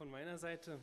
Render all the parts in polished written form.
von meiner Seite.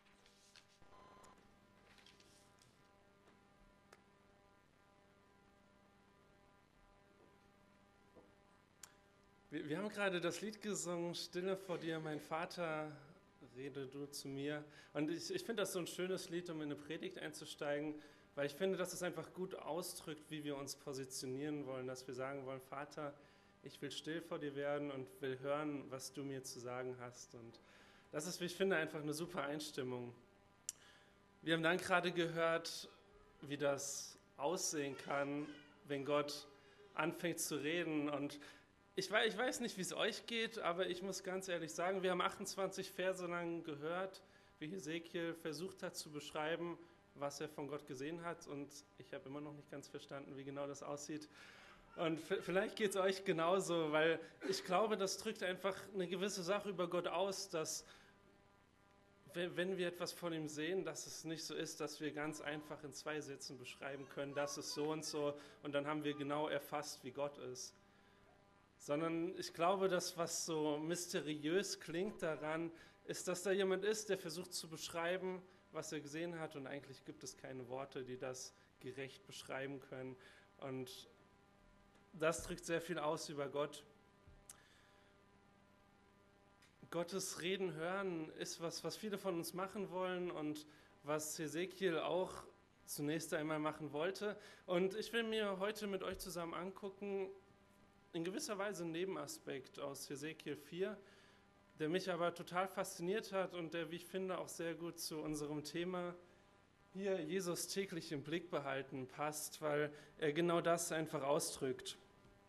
Wir haben gerade das Lied gesungen, Stille vor dir, mein Vater, rede du zu mir. Und ich finde das so ein schönes Lied, um in eine Predigt einzusteigen, weil ich finde, dass es einfach gut ausdrückt, wie wir uns positionieren wollen, dass wir sagen wollen, Vater, ich will still vor dir werden und will hören, was du mir zu sagen hast. Und das ist, wie ich finde, einfach eine super Einstimmung. Wir haben dann gerade gehört, wie das aussehen kann, wenn Gott anfängt zu reden. Und ich weiß nicht, wie es euch geht, aber ich muss ganz ehrlich sagen, wir haben 28 Verse lang gehört, wie Hesekiel versucht hat zu beschreiben, was er von Gott gesehen hat. Und ich habe immer noch nicht ganz verstanden, wie genau das aussieht. Und vielleicht geht es euch genauso, weil ich glaube, das drückt einfach eine gewisse Sache über Gott aus, dass wenn wir etwas von ihm sehen, dass es nicht so ist, dass wir ganz einfach in 2 Sätzen beschreiben können, das ist so und dann haben wir genau erfasst, wie Gott ist. Sondern ich glaube, dass was so mysteriös klingt daran, ist, dass da jemand ist, der versucht zu beschreiben, was er gesehen hat und eigentlich gibt es keine Worte, die das gerecht beschreiben können. Und das drückt sehr viel aus über Gott. Gottes Reden hören ist was viele von uns machen wollen und was Hesekiel auch zunächst einmal machen wollte. Und ich will mir heute mit euch zusammen angucken, in gewisser Weise ein Nebenaspekt aus Hesekiel 4, der mich aber total fasziniert hat und der, wie ich finde, auch sehr gut zu unserem Thema hier Jesus täglich im Blick behalten passt, weil er genau das einfach ausdrückt.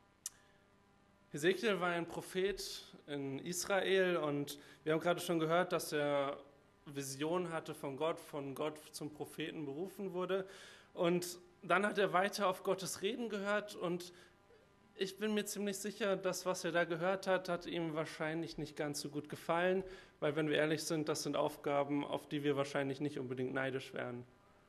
Hesekiel war ein Prophet in Israel und wir haben gerade schon gehört, dass er Visionen hatte von Gott zum Propheten berufen wurde. Und dann hat er weiter auf Gottes Reden gehört und ich bin mir ziemlich sicher, dass was er da gehört hat ihm wahrscheinlich nicht ganz so gut gefallen, weil wenn wir ehrlich sind, das sind Aufgaben, auf die wir wahrscheinlich nicht unbedingt neidisch wären.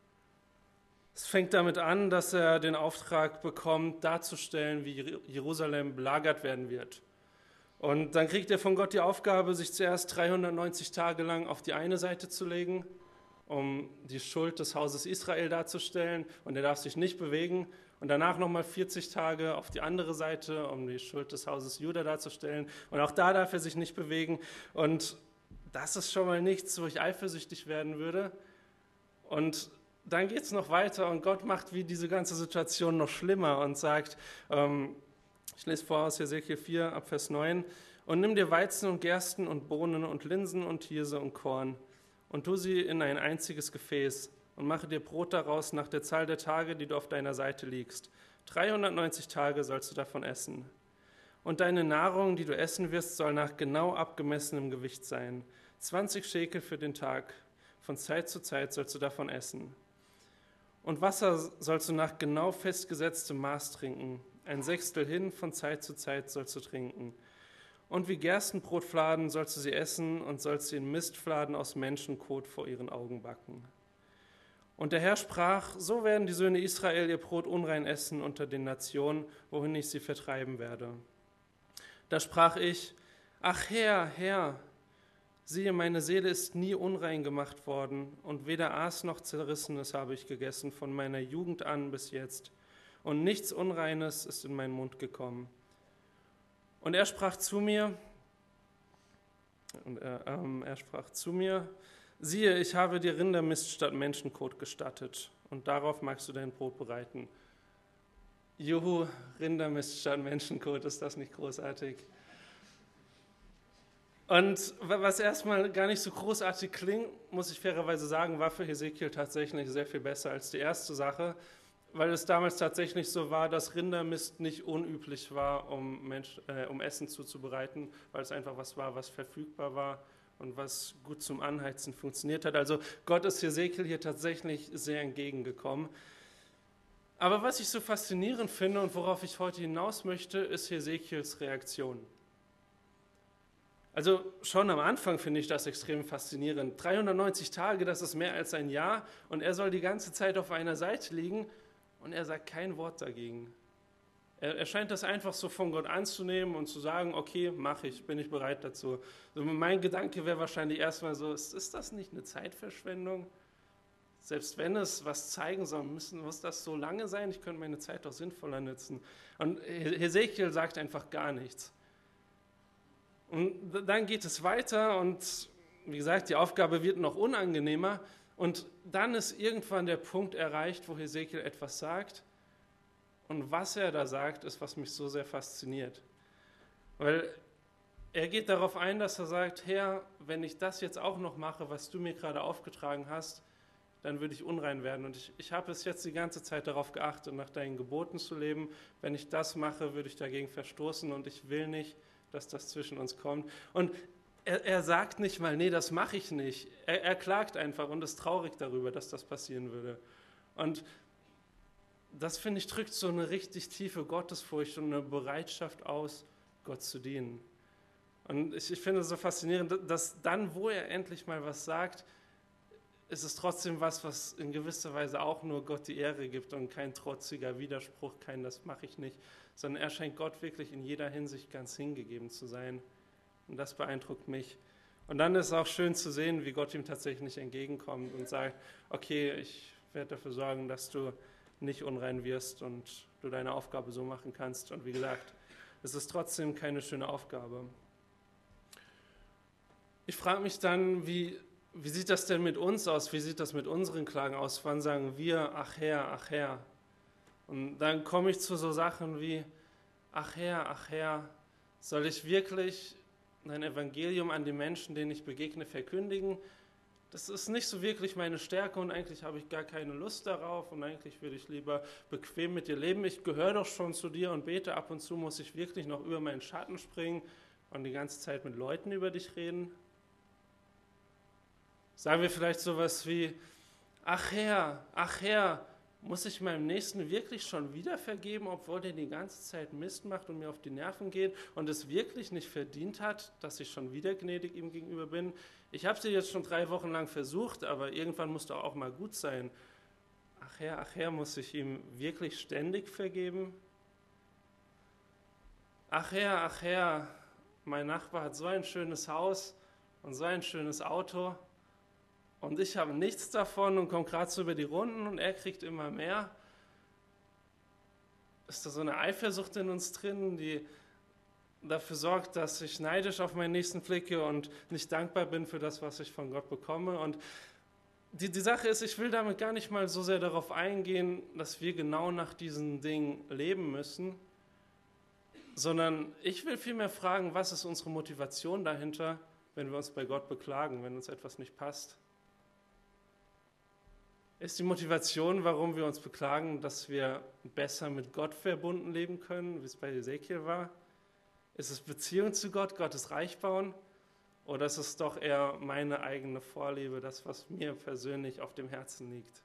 Es fängt damit an, dass er den Auftrag bekommt, darzustellen, wie Jerusalem belagert werden wird. Und dann kriegt er von Gott die Aufgabe, sich zuerst 390 Tage lang auf die eine Seite zu legen, um die Schuld des Hauses Israel darzustellen. Und er darf sich nicht bewegen. Und danach nochmal 40 Tage auf die andere Seite, um die Schuld des Hauses Juda darzustellen. Und auch da darf er sich nicht bewegen. Und das ist schon mal nichts, wo ich eifersüchtig werden würde. Und dann geht es noch weiter und Gott macht wie diese ganze Situation noch schlimmer und sagt, ich lese vor aus Hesekiel 4 ab Vers 9, und nimm dir Weizen und Gersten und Bohnen und Linsen und Hirse und Korn und tu sie in ein einziges Gefäß und mache dir Brot daraus nach der Zahl der Tage, die du auf deiner Seite liegst. 390 Tage sollst du davon essen. Und deine Nahrung, die du essen wirst, soll nach genau abgemessenem Gewicht sein. 20 Schekel für den Tag. Von Zeit zu Zeit sollst du davon essen. Und Wasser sollst du nach genau festgesetztem Maß trinken. 1/6 hin, von Zeit zu Zeit sollst du trinken. Und wie Gerstenbrotfladen sollst du sie essen und sollst sie in Mistfladen aus Menschenkot vor ihren Augen backen. Und der Herr sprach, so werden die Söhne Israel ihr Brot unrein essen unter den Nationen, wohin ich sie vertreiben werde. Da sprach ich, ach Herr, Herr, siehe, meine Seele ist nie unrein gemacht worden, und weder Aas noch Zerrissenes habe ich gegessen, von meiner Jugend an bis jetzt, und nichts Unreines ist in meinen Mund gekommen. Und er sprach zu mir, siehe, ich habe dir Rindermist statt Menschenkot gestattet, und darauf magst du dein Brot bereiten. Juhu, Rindermist statt Menschenkot, ist das nicht großartig? Und was erstmal gar nicht so großartig klingt, muss ich fairerweise sagen, war für Hesekiel tatsächlich sehr viel besser als die erste Sache, weil es damals tatsächlich so war, dass Rindermist nicht unüblich war, um Essen zuzubereiten, weil es einfach was war, was verfügbar war und was gut zum Anheizen funktioniert hat. Also Gott ist Hesekiel hier tatsächlich sehr entgegengekommen. Aber was ich so faszinierend finde und worauf ich heute hinaus möchte, ist Hesekiels Reaktion. Also schon am Anfang finde ich das extrem faszinierend. 390 Tage, das ist mehr als ein Jahr und er soll die ganze Zeit auf einer Seite liegen und er sagt kein Wort dagegen. Er scheint das einfach so von Gott anzunehmen und zu sagen, okay, mache ich, bin ich bereit dazu. Also mein Gedanke wäre wahrscheinlich erstmal so, ist das nicht eine Zeitverschwendung? Selbst wenn es was zeigen soll, muss das so lange sein? Ich könnte meine Zeit doch sinnvoller nutzen. Und Hesekiel sagt einfach gar nichts. Und dann geht es weiter und wie gesagt, die Aufgabe wird noch unangenehmer. Und dann ist irgendwann der Punkt erreicht, wo Hesekiel etwas sagt. Und was er da sagt, ist, was mich so sehr fasziniert. Weil er geht darauf ein, dass er sagt, Herr, wenn ich das jetzt auch noch mache, was du mir gerade aufgetragen hast, dann würde ich unrein werden. Und ich habe es jetzt die ganze Zeit darauf geachtet, nach deinen Geboten zu leben. Wenn ich das mache, würde ich dagegen verstoßen und ich will nicht, dass das zwischen uns kommt. Und er sagt nicht mal, nee, das mache ich nicht. Er klagt einfach und ist traurig darüber, dass das passieren würde. Und das, finde ich, drückt so eine richtig tiefe Gottesfurcht und eine Bereitschaft aus, Gott zu dienen. Und ich finde es so faszinierend, dass dann, wo er endlich mal was sagt, ist es trotzdem was in gewisser Weise auch nur Gott die Ehre gibt und kein trotziger Widerspruch, kein das mache ich nicht, sondern er scheint Gott wirklich in jeder Hinsicht ganz hingegeben zu sein. Und das beeindruckt mich. Und dann ist es auch schön zu sehen, wie Gott ihm tatsächlich entgegenkommt und sagt, okay, ich werde dafür sorgen, dass du nicht unrein wirst und du deine Aufgabe so machen kannst. Und wie gesagt, es ist trotzdem keine schöne Aufgabe. Ich frage mich dann, wie sieht das denn mit uns aus? Wie sieht das mit unseren Klagen aus? Wann sagen wir, ach Herr? Und dann komme ich zu so Sachen wie, ach Herr, soll ich wirklich dein Evangelium an die Menschen, denen ich begegne, verkündigen? Das ist nicht so wirklich meine Stärke und eigentlich habe ich gar keine Lust darauf und eigentlich würde ich lieber bequem mit dir leben. Ich gehöre doch schon zu dir und bete, ab und zu muss ich wirklich noch über meinen Schatten springen und die ganze Zeit mit Leuten über dich reden. Sagen wir vielleicht sowas wie, ach Herr, muss ich meinem Nächsten wirklich schon wieder vergeben, obwohl der die ganze Zeit Mist macht und mir auf die Nerven geht und es wirklich nicht verdient hat, dass ich schon wieder gnädig ihm gegenüber bin? Ich habe es dir jetzt schon 3 Wochen lang versucht, aber irgendwann muss doch auch mal gut sein. Ach Herr, muss ich ihm wirklich ständig vergeben? Ach Herr, mein Nachbar hat so ein schönes Haus und so ein schönes Auto. Und ich habe nichts davon und komme gerade so über die Runden und er kriegt immer mehr. Ist da so eine Eifersucht in uns drin, die dafür sorgt, dass ich neidisch auf meinen Nächsten blicke und nicht dankbar bin für das, was ich von Gott bekomme? Und die Sache ist, ich will damit gar nicht mal so sehr darauf eingehen, dass wir genau nach diesen Dingen leben müssen, sondern ich will vielmehr fragen, was ist unsere Motivation dahinter, wenn wir uns bei Gott beklagen, wenn uns etwas nicht passt? Ist die Motivation, warum wir uns beklagen, dass wir besser mit Gott verbunden leben können, wie es bei Hesekiel war? Ist es Beziehung zu Gott, Gottes Reich bauen? Oder ist es doch eher meine eigene Vorliebe, das, was mir persönlich auf dem Herzen liegt?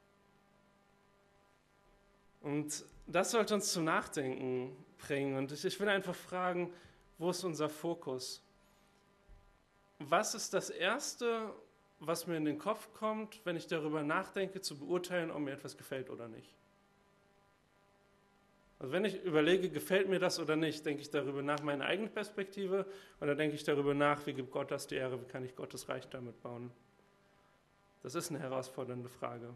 Und das sollte uns zum Nachdenken bringen. Und ich will einfach fragen, wo ist unser Fokus? Was ist das Erste, was mir in den Kopf kommt, wenn ich darüber nachdenke, zu beurteilen, ob mir etwas gefällt oder nicht? Also wenn ich überlege, gefällt mir das oder nicht, denke ich darüber nach, meine eigene Perspektive, oder denke ich darüber nach, wie gibt Gott das die Ehre, wie kann ich Gottes Reich damit bauen? Das ist eine herausfordernde Frage.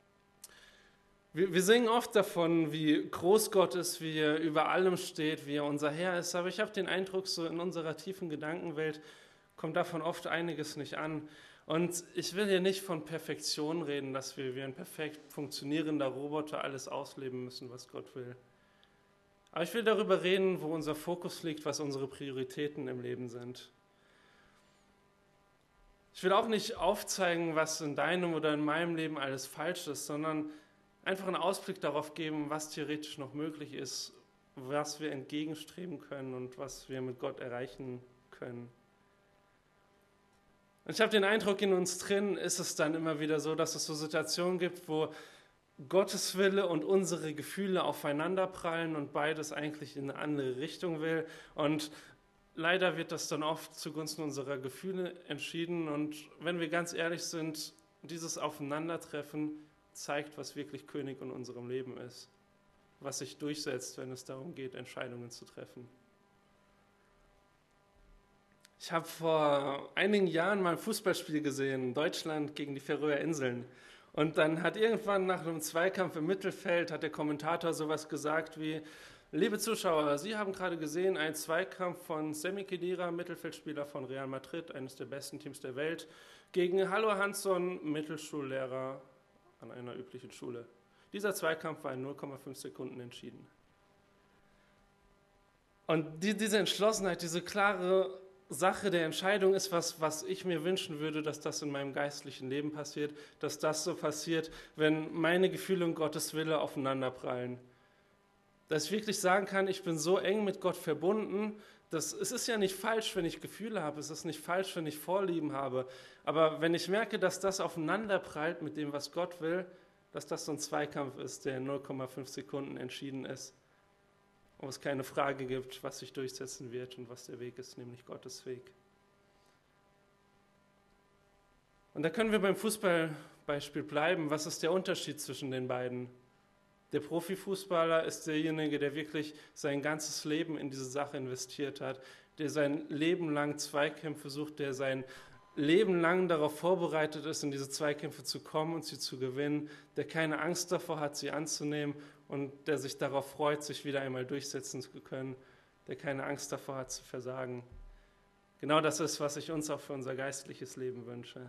Wir singen oft davon, wie groß Gott ist, wie er über allem steht, wie er unser Herr ist, aber ich habe den Eindruck, so in unserer tiefen Gedankenwelt kommt davon oft einiges nicht an. Und ich will hier nicht von Perfektion reden, dass wir wie ein perfekt funktionierender Roboter alles ausleben müssen, was Gott will. Aber ich will darüber reden, wo unser Fokus liegt, was unsere Prioritäten im Leben sind. Ich will auch nicht aufzeigen, was in deinem oder in meinem Leben alles falsch ist, sondern einfach einen Ausblick darauf geben, was theoretisch noch möglich ist, was wir entgegenstreben können und was wir mit Gott erreichen können. Und ich habe den Eindruck, in uns drin ist es dann immer wieder so, dass es so Situationen gibt, wo Gottes Wille und unsere Gefühle aufeinander prallen und beides eigentlich in eine andere Richtung will. Und leider wird das dann oft zugunsten unserer Gefühle entschieden. Und wenn wir ganz ehrlich sind, dieses Aufeinandertreffen zeigt, was wirklich König in unserem Leben ist. was sich durchsetzt, wenn es darum geht, Entscheidungen zu treffen. Ich habe vor einigen Jahren mal ein Fußballspiel gesehen, Deutschland gegen die Färöer Inseln. Und dann hat irgendwann nach einem Zweikampf im Mittelfeld, hat der Kommentator sowas gesagt wie: Liebe Zuschauer, Sie haben gerade gesehen einen Zweikampf von Sami Khedira, Mittelfeldspieler von Real Madrid, eines der besten Teams der Welt, gegen Hallo Hansson, Mittelschullehrer an einer üblichen Schule. Dieser Zweikampf war in 0,5 Sekunden entschieden. Und diese Entschlossenheit, diese klare Sache der Entscheidung ist was ich mir wünschen würde, dass das in meinem geistlichen Leben passiert, dass das so passiert, wenn meine Gefühle und Gottes Wille aufeinanderprallen. Dass ich wirklich sagen kann, ich bin so eng mit Gott verbunden, es ist ja nicht falsch, wenn ich Gefühle habe, es ist nicht falsch, wenn ich Vorlieben habe, aber wenn ich merke, dass das aufeinanderprallt mit dem, was Gott will, dass das so ein Zweikampf ist, der in 0,5 Sekunden entschieden ist, wo es keine Frage gibt, was sich durchsetzen wird und was der Weg ist, nämlich Gottes Weg. Und da können wir beim Fußballbeispiel bleiben. Was ist der Unterschied zwischen den beiden? Der Profifußballer ist derjenige, der wirklich sein ganzes Leben in diese Sache investiert hat, der sein Leben lang Zweikämpfe sucht, der sein Leben lang darauf vorbereitet ist, in diese Zweikämpfe zu kommen und sie zu gewinnen, der keine Angst davor hat, sie anzunehmen und der sich darauf freut, sich wieder einmal durchsetzen zu können, der keine Angst davor hat, zu versagen. Genau das ist, was ich uns auch für unser geistliches Leben wünsche.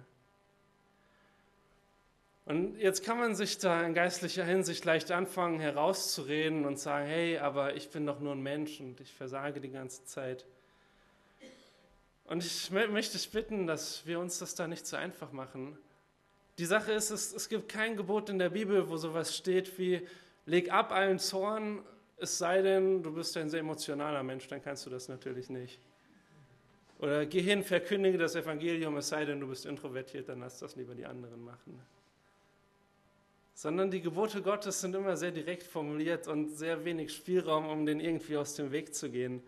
Und jetzt kann man sich da in geistlicher Hinsicht leicht anfangen, herauszureden und sagen, hey, aber ich bin doch nur ein Mensch und ich versage die ganze Zeit. Und ich möchte dich bitten, dass wir uns das da nicht so einfach machen. Die Sache ist, es gibt kein Gebot in der Bibel, wo sowas steht wie: Leg ab allen Zorn, es sei denn, du bist ein sehr emotionaler Mensch, dann kannst du das natürlich nicht. Oder geh hin, verkündige das Evangelium, es sei denn, du bist introvertiert, dann lass das lieber die anderen machen. Sondern die Gebote Gottes sind immer sehr direkt formuliert und sehr wenig Spielraum, um denen irgendwie aus dem Weg zu gehen.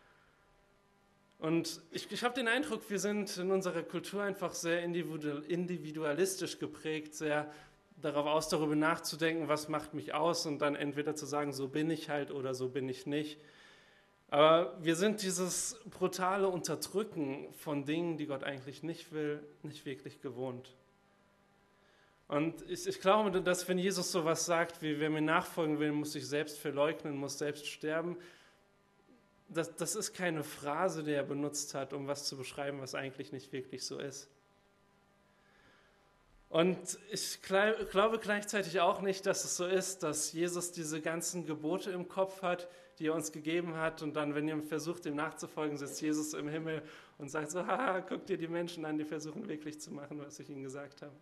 Und ich habe den Eindruck, wir sind in unserer Kultur einfach sehr individualistisch geprägt, sehr darauf aus, darüber nachzudenken, was macht mich aus und dann entweder zu sagen, so bin ich halt oder so bin ich nicht. Aber wir sind dieses brutale Unterdrücken von Dingen, die Gott eigentlich nicht will, nicht wirklich gewohnt. Und ich glaube, dass wenn Jesus sowas sagt, wie wer mir nachfolgen will, muss sich selbst verleugnen, muss selbst sterben, das ist keine Phrase, die er benutzt hat, um was zu beschreiben, was eigentlich nicht wirklich so ist. Und ich glaube gleichzeitig auch nicht, dass es so ist, dass Jesus diese ganzen Gebote im Kopf hat, die er uns gegeben hat, und dann, wenn ihr versucht, ihm nachzufolgen, sitzt Jesus im Himmel und sagt so: Haha, guck dir die Menschen an, die versuchen wirklich zu machen, was ich ihnen gesagt habe.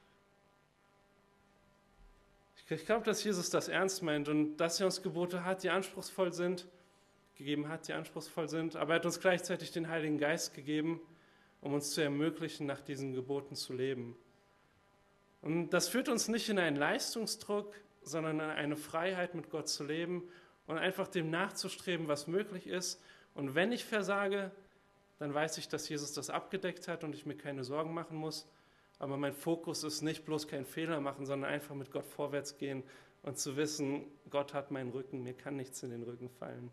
Ich glaube, dass Jesus das ernst meint und dass er uns Gebote hat, die anspruchsvoll sind, gegeben hat, die anspruchsvoll sind, aber er hat uns gleichzeitig den Heiligen Geist gegeben, um uns zu ermöglichen, nach diesen Geboten zu leben. Und das führt uns nicht in einen Leistungsdruck, sondern in eine Freiheit, mit Gott zu leben und einfach dem nachzustreben, was möglich ist. Und wenn ich versage, dann weiß ich, dass Jesus das abgedeckt hat und ich mir keine Sorgen machen muss. Aber mein Fokus ist nicht bloß keinen Fehler machen, sondern einfach mit Gott vorwärts gehen und zu wissen, Gott hat meinen Rücken, mir kann nichts in den Rücken fallen.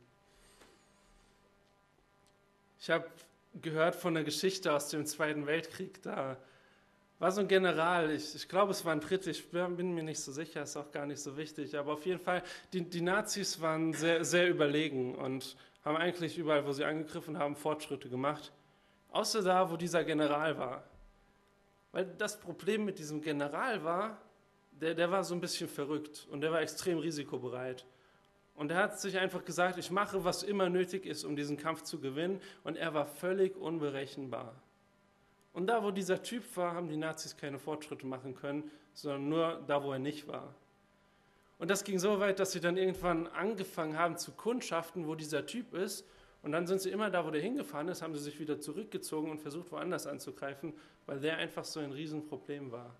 Ich habe gehört von einer Geschichte aus dem Zweiten Weltkrieg, da war so ein General, ich glaube, es war ein Brite, ich bin mir nicht so sicher, ist auch gar nicht so wichtig, aber auf jeden Fall, die Nazis waren sehr, sehr überlegen und haben eigentlich überall, wo sie angegriffen haben, Fortschritte gemacht, außer da, wo dieser General war. Weil das Problem mit diesem General war, der war so ein bisschen verrückt und der war extrem risikobereit. Und er hat sich einfach gesagt, ich mache, was immer nötig ist, um diesen Kampf zu gewinnen. Und er war völlig unberechenbar. Und da, wo dieser Typ war, haben die Nazis keine Fortschritte machen können, sondern nur da, wo er nicht war. Und das ging so weit, dass sie dann irgendwann angefangen haben zu kundschaften, wo dieser Typ ist. Und dann sind sie immer da, wo der hingefahren ist, haben sie sich wieder zurückgezogen und versucht, woanders anzugreifen, weil der einfach so ein Riesenproblem war.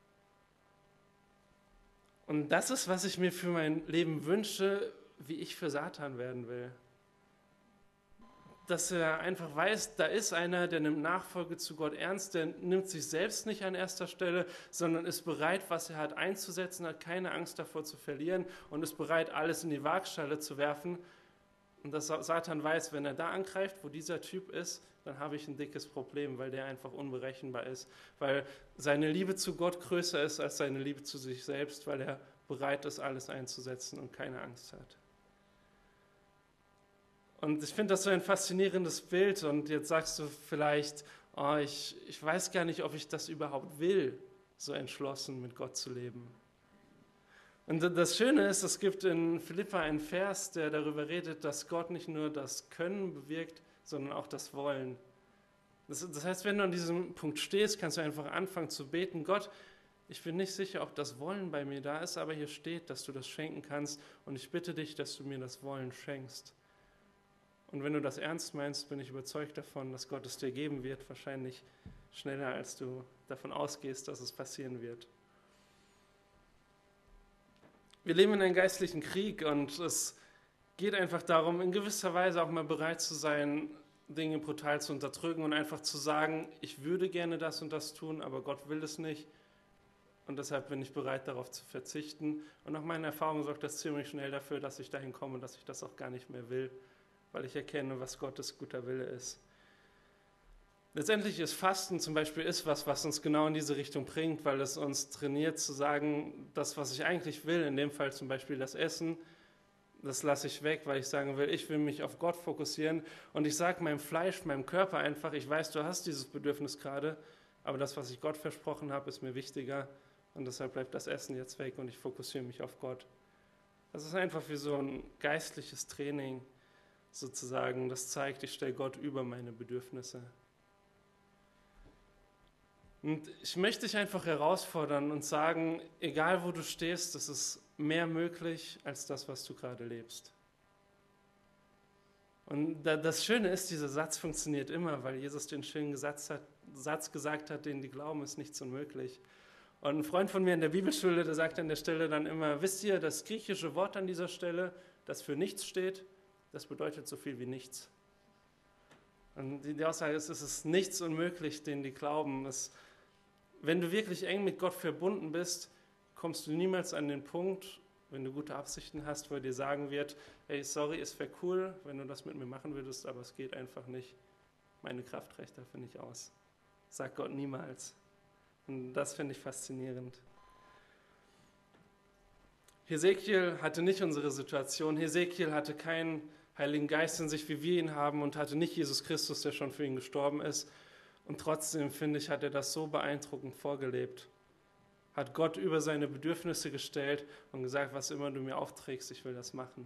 Und das ist, was ich mir für mein Leben wünsche, wie ich für Satan werden will. dass er einfach weiß, da ist einer, der nimmt Nachfolge zu Gott ernst, der nimmt sich selbst nicht an erster Stelle, sondern ist bereit, was er hat, einzusetzen, hat keine Angst davor zu verlieren und ist bereit, alles in die Waagschale zu werfen. Und dass Satan weiß, wenn er da angreift, wo dieser Typ ist, dann habe ich ein dickes Problem, weil der einfach unberechenbar ist, weil seine Liebe zu Gott größer ist als seine Liebe zu sich selbst, weil er bereit ist, alles einzusetzen und keine Angst hat. Und ich finde das so ein faszinierendes Bild und jetzt sagst du vielleicht, oh, ich weiß gar nicht, ob ich das überhaupt will, so entschlossen mit Gott zu leben. Und das Schöne ist, es gibt in Philipper einen Vers, der darüber redet, dass Gott nicht nur das Können bewirkt, sondern auch das Wollen. Das heißt, wenn du an diesem Punkt stehst, kannst du einfach anfangen zu beten, Gott, ich bin nicht sicher, ob das Wollen bei mir da ist, aber hier steht, dass du das schenken kannst und ich bitte dich, dass du mir das Wollen schenkst. Und wenn du das ernst meinst, bin ich überzeugt davon, dass Gott es dir geben wird, wahrscheinlich schneller, als du davon ausgehst, dass es passieren wird. Wir leben in einem geistlichen Krieg und es geht einfach darum, in gewisser Weise auch mal bereit zu sein, Dinge brutal zu unterdrücken und einfach zu sagen, ich würde gerne das und das tun, aber Gott will es nicht und deshalb bin ich bereit, darauf zu verzichten. Und nach meiner Erfahrung sorgt das ziemlich schnell dafür, dass ich dahin komme, dass ich das auch gar nicht mehr will, weil ich erkenne, was Gottes guter Wille ist. Letztendlich ist Fasten zum Beispiel was uns genau in diese Richtung bringt, weil es uns trainiert zu sagen, das, was ich eigentlich will, in dem Fall zum Beispiel das Essen, das lasse ich weg, weil ich sagen will, ich will mich auf Gott fokussieren und ich sage meinem Fleisch, meinem Körper einfach, ich weiß, du hast dieses Bedürfnis gerade, aber das, was ich Gott versprochen habe, ist mir wichtiger und deshalb bleibt das Essen jetzt weg und ich fokussiere mich auf Gott. Das ist einfach wie so ein geistliches Training sozusagen, das zeigt, ich stelle Gott über meine Bedürfnisse. Und ich möchte dich einfach herausfordern und sagen, egal wo du stehst, es ist mehr möglich als das, was du gerade lebst. Und das Schöne ist, dieser Satz funktioniert immer, weil Jesus den schönen Satz gesagt hat, den die glauben, ist nichts unmöglich. Und ein Freund von mir in der Bibelschule, der sagt an der Stelle dann immer, wisst ihr, das griechische Wort an dieser Stelle, das für nichts steht, das bedeutet so viel wie nichts. Und die Aussage ist, es ist nichts unmöglich, denen die glauben. Wenn du wirklich eng mit Gott verbunden bist, kommst du niemals an den Punkt, wenn du gute Absichten hast, wo er dir sagen wird, hey, sorry, es wäre cool, wenn du das mit mir machen würdest, aber es geht einfach nicht. Meine Kraft reicht dafür nicht aus. Sagt Gott niemals. Und das finde ich faszinierend. Hesekiel hatte nicht unsere Situation. Hesekiel hatte keinen Heiligen Geist in sich, wie wir ihn haben, und hatte nicht Jesus Christus, der schon für ihn gestorben ist. Und trotzdem, finde ich, hat er das so beeindruckend vorgelebt. Hat Gott über seine Bedürfnisse gestellt und gesagt, was immer du mir aufträgst, ich will das machen.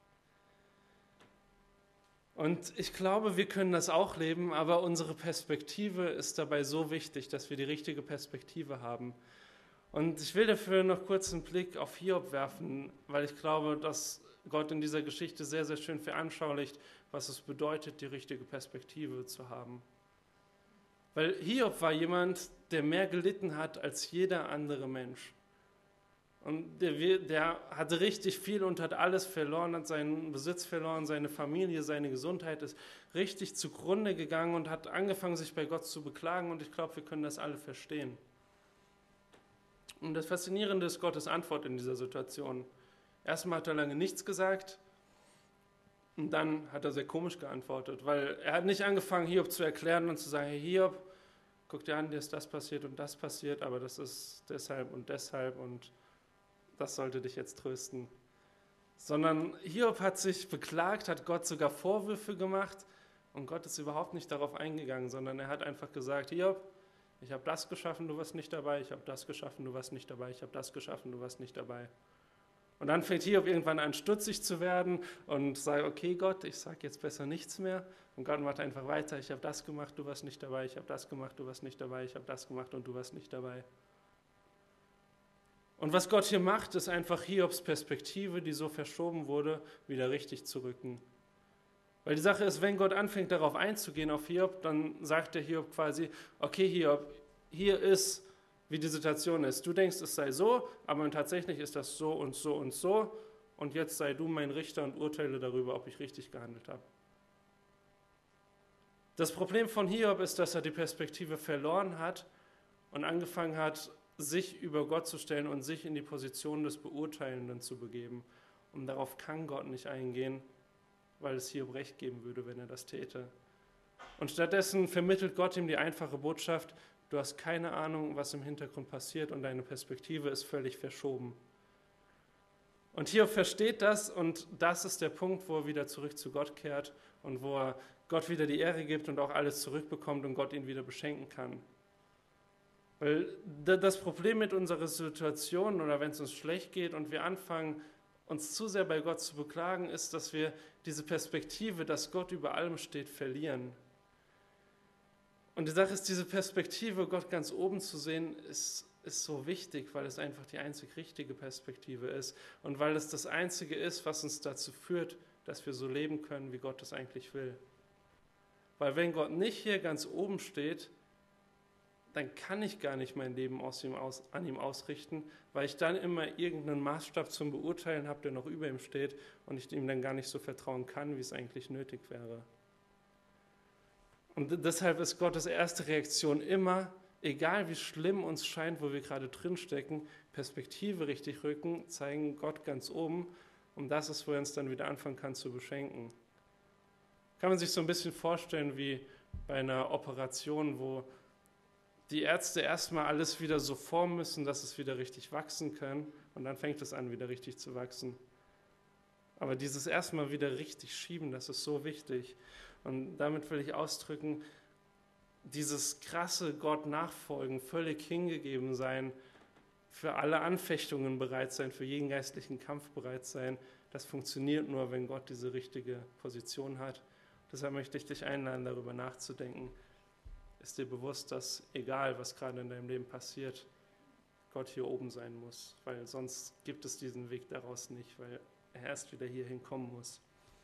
Und ich glaube, wir können das auch leben, aber unsere Perspektive ist dabei so wichtig, dass wir die richtige Perspektive haben. Und ich will dafür noch kurz einen Blick auf Hiob werfen, weil ich glaube, dass Gott in dieser Geschichte sehr, sehr schön veranschaulicht, was es bedeutet, die richtige Perspektive zu haben. Weil Hiob war jemand, der mehr gelitten hat als jeder andere Mensch. Und der hatte richtig viel und hat alles verloren, hat seinen Besitz verloren, seine Familie, seine Gesundheit ist richtig zugrunde gegangen und hat angefangen, sich bei Gott zu beklagen. Und ich glaube, wir können das alle verstehen. Und das Faszinierende ist Gottes Antwort in dieser Situation. Erstmal hat er lange nichts gesagt und dann hat er sehr komisch geantwortet, weil er hat nicht angefangen, Hiob zu erklären und zu sagen, hey Hiob, guck dir an, dir ist das passiert und das passiert, aber das ist deshalb und das sollte dich jetzt trösten. Sondern Hiob hat sich beklagt, hat Gott sogar Vorwürfe gemacht und Gott ist überhaupt nicht darauf eingegangen, sondern er hat einfach gesagt, Hiob, ich habe das geschaffen, du warst nicht dabei, ich habe das geschaffen, du warst nicht dabei, ich habe das geschaffen, du warst nicht dabei. Und dann fängt Hiob irgendwann an, stutzig zu werden und sagt, okay Gott, ich sage jetzt besser nichts mehr. Und Gott macht einfach weiter, ich habe das gemacht, du warst nicht dabei, ich habe das gemacht, du warst nicht dabei, ich habe das gemacht und du warst nicht dabei. Und was Gott hier macht, ist einfach Hiobs Perspektive, die so verschoben wurde, wieder richtig zu rücken. Weil die Sache ist, wenn Gott anfängt darauf einzugehen, auf Hiob, dann sagt der Hiob quasi, okay Hiob, hier ist, wie die Situation ist. Du denkst, es sei so, aber tatsächlich ist das so und so und so. Und jetzt sei du mein Richter und urteile darüber, ob ich richtig gehandelt habe. Das Problem von Hiob ist, dass er die Perspektive verloren hat und angefangen hat, sich über Gott zu stellen und sich in die Position des Beurteilenden zu begeben. Und darauf kann Gott nicht eingehen, weil es Hiob recht geben würde, wenn er das täte. Und stattdessen vermittelt Gott ihm die einfache Botschaft: Du hast keine Ahnung, was im Hintergrund passiert, und deine Perspektive ist völlig verschoben. Und Hiob versteht das, und das ist der Punkt, wo er wieder zurück zu Gott kehrt und wo er Gott wieder die Ehre gibt und auch alles zurückbekommt und Gott ihn wieder beschenken kann. Weil das Problem mit unserer Situation oder wenn es uns schlecht geht und wir anfangen, uns zu sehr bei Gott zu beklagen, ist, dass wir diese Perspektive, dass Gott über allem steht, verlieren. Und die Sache ist, diese Perspektive, Gott ganz oben zu sehen, ist so wichtig, weil es einfach die einzig richtige Perspektive ist und weil es das Einzige ist, was uns dazu führt, dass wir so leben können, wie Gott es eigentlich will. Weil wenn Gott nicht hier ganz oben steht, dann kann ich gar nicht mein Leben an ihm ausrichten, weil ich dann immer irgendeinen Maßstab zum Beurteilen habe, der noch über ihm steht und ich ihm dann gar nicht so vertrauen kann, wie es eigentlich nötig wäre. Und deshalb ist Gottes erste Reaktion immer, egal wie schlimm uns scheint, wo wir gerade drinstecken, Perspektive richtig rücken, zeigen Gott ganz oben, und das ist, wo er uns dann wieder anfangen kann zu beschenken. Kann man sich so ein bisschen vorstellen wie bei einer Operation, wo die Ärzte erstmal alles wieder so formen müssen, dass es wieder richtig wachsen kann, und dann fängt es an, wieder richtig zu wachsen. Aber dieses erstmal wieder richtig schieben, das ist so wichtig. Und damit will ich ausdrücken, dieses krasse Gott nachfolgen, völlig hingegeben sein, für alle Anfechtungen bereit sein, für jeden geistlichen Kampf bereit sein, das funktioniert nur, wenn Gott diese richtige Position hat. Deshalb möchte ich dich einladen, darüber nachzudenken. Ist dir bewusst, dass egal, was gerade in deinem Leben passiert, Gott hier oben sein muss, weil sonst gibt es diesen Weg daraus nicht, weil er erst wieder hierhin kommen muss.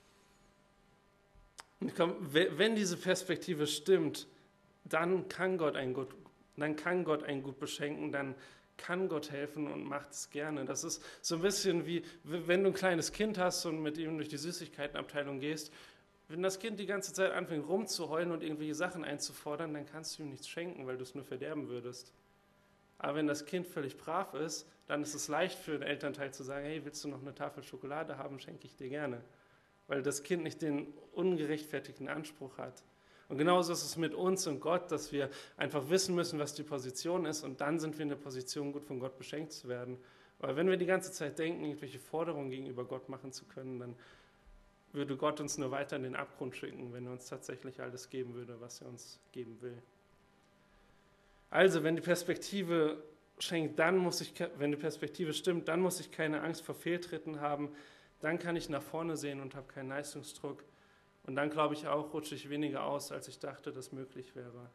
Und komm, wenn diese Perspektive stimmt, dann kann Gott einen gut beschenken, dann kann Gott helfen und macht es gerne. Das ist so ein bisschen wie, wenn du ein kleines Kind hast und mit ihm durch die Süßigkeitenabteilung gehst. Wenn das Kind die ganze Zeit anfängt rumzuheulen und irgendwelche Sachen einzufordern, dann kannst du ihm nichts schenken, weil du es nur verderben würdest. Aber wenn das Kind völlig brav ist, dann ist es leicht für den Elternteil zu sagen, hey, willst du noch eine Tafel Schokolade haben, schenke ich dir gerne. Weil das Kind nicht den ungerechtfertigten Anspruch hat. Und genauso ist es mit uns und Gott, dass wir einfach wissen müssen, was die Position ist, und dann sind wir in der Position, gut von Gott beschenkt zu werden. Aber wenn wir die ganze Zeit denken, irgendwelche Forderungen gegenüber Gott machen zu können, dann würde Gott uns nur weiter in den Abgrund schicken, wenn er uns tatsächlich alles geben würde, was er uns geben will. Also, wenn die Perspektive stimmt, dann muss ich keine Angst vor Fehltritten haben, dann kann ich nach vorne sehen und habe keinen Leistungsdruck. Und dann, glaube ich auch, rutsche ich weniger aus, als ich dachte, das möglich wäre.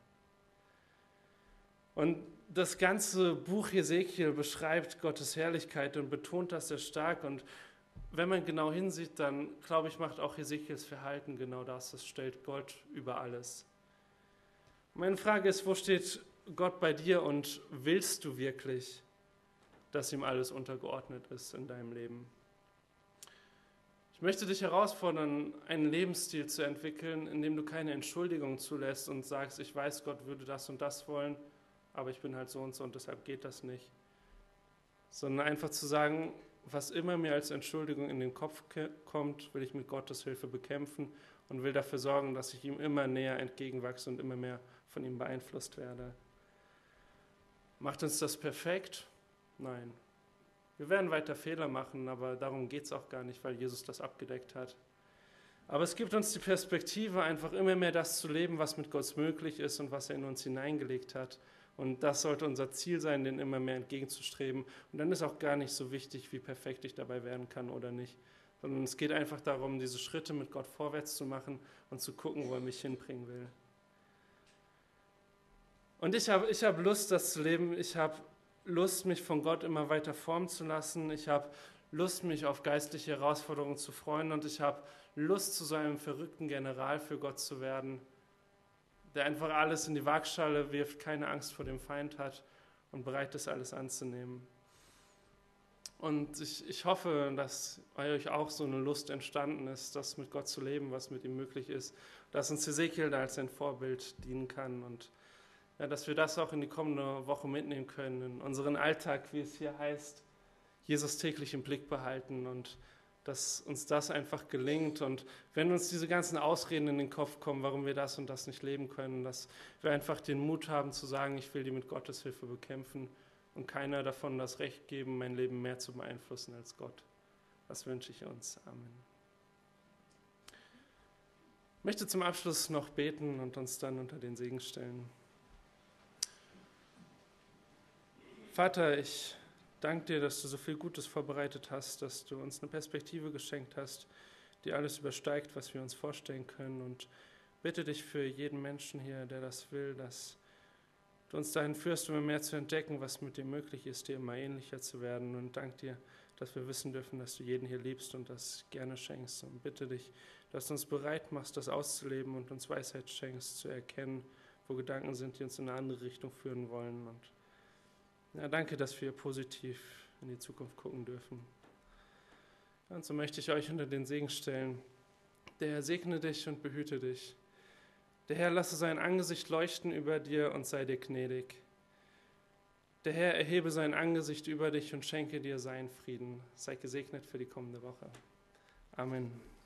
Und das ganze Buch Hesekiel beschreibt Gottes Herrlichkeit und betont das sehr stark. Und wenn man genau hinsieht, dann, glaube ich, macht auch Hesekiels Verhalten genau das. Es stellt Gott über alles. Meine Frage ist, wo steht Gott bei dir, und willst du wirklich, dass ihm alles untergeordnet ist in deinem Leben? Ich möchte dich herausfordern, einen Lebensstil zu entwickeln, in dem du keine Entschuldigung zulässt und sagst, ich weiß, Gott würde das und das wollen, aber ich bin halt so und deshalb geht das nicht. Sondern einfach zu sagen, was immer mir als Entschuldigung in den Kopf kommt, will ich mit Gottes Hilfe bekämpfen und will dafür sorgen, dass ich ihm immer näher entgegenwachse und immer mehr von ihm beeinflusst werde. Macht uns das perfekt? Nein. Wir werden weiter Fehler machen, aber darum geht es auch gar nicht, weil Jesus das abgedeckt hat. Aber es gibt uns die Perspektive, einfach immer mehr das zu leben, was mit Gott möglich ist und was er in uns hineingelegt hat. Und das sollte unser Ziel sein, den immer mehr entgegenzustreben. Und dann ist auch gar nicht so wichtig, wie perfekt ich dabei werden kann oder nicht. Sondern es geht einfach darum, diese Schritte mit Gott vorwärts zu machen und zu gucken, wo er mich hinbringen will. Und ich hab Lust, das zu leben. Ich habe Lust, mich von Gott immer weiter formen zu lassen. Ich habe Lust, mich auf geistliche Herausforderungen zu freuen. Und ich habe Lust, zu so einem verrückten General für Gott zu werden, der einfach alles in die Waagschale wirft, keine Angst vor dem Feind hat und bereit ist, alles anzunehmen. Und ich hoffe, dass bei euch auch so eine Lust entstanden ist, das mit Gott zu leben, was mit ihm möglich ist. Dass uns Hesekiel da als ein Vorbild dienen kann und ja, dass wir das auch in die kommende Woche mitnehmen können, in unseren Alltag, wie es hier heißt, Jesus täglich im Blick behalten und dass uns das einfach gelingt. Und wenn uns diese ganzen Ausreden in den Kopf kommen, warum wir das und das nicht leben können, dass wir einfach den Mut haben zu sagen, ich will die mit Gottes Hilfe bekämpfen und keiner davon das Recht geben, mein Leben mehr zu beeinflussen als Gott. Das wünsche ich uns. Amen. Ich möchte zum Abschluss noch beten und uns dann unter den Segen stellen. Vater, ich danke dir, dass du so viel Gutes vorbereitet hast, dass du uns eine Perspektive geschenkt hast, die alles übersteigt, was wir uns vorstellen können. Und bitte dich für jeden Menschen hier, der das will, dass du uns dahin führst, immer mehr zu entdecken, was mit dir möglich ist, dir immer ähnlicher zu werden. Und danke dir, dass wir wissen dürfen, dass du jeden hier liebst und das gerne schenkst. Und bitte dich, dass du uns bereit machst, das auszuleben und uns Weisheit schenkst, zu erkennen, wo Gedanken sind, die uns in eine andere Richtung führen wollen. Und ja, danke, dass wir positiv in die Zukunft gucken dürfen. Und so möchte ich euch unter den Segen stellen. Der Herr segne dich und behüte dich. Der Herr lasse sein Angesicht leuchten über dir und sei dir gnädig. Der Herr erhebe sein Angesicht über dich und schenke dir seinen Frieden. Sei gesegnet für die kommende Woche. Amen.